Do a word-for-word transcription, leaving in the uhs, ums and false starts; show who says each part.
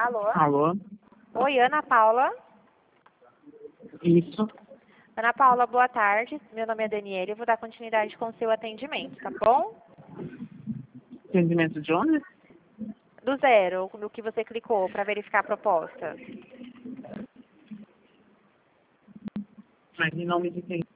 Speaker 1: Alô?
Speaker 2: Alô?
Speaker 1: Oi, Ana Paula.
Speaker 2: Isso.
Speaker 1: Ana Paula, boa tarde. Meu nome é Daniela e eu vou dar continuidade com o seu atendimento, tá bom?
Speaker 2: Atendimento de onde?
Speaker 1: Do zero, no que você clicou para verificar a proposta.
Speaker 2: Mas em nome de quem?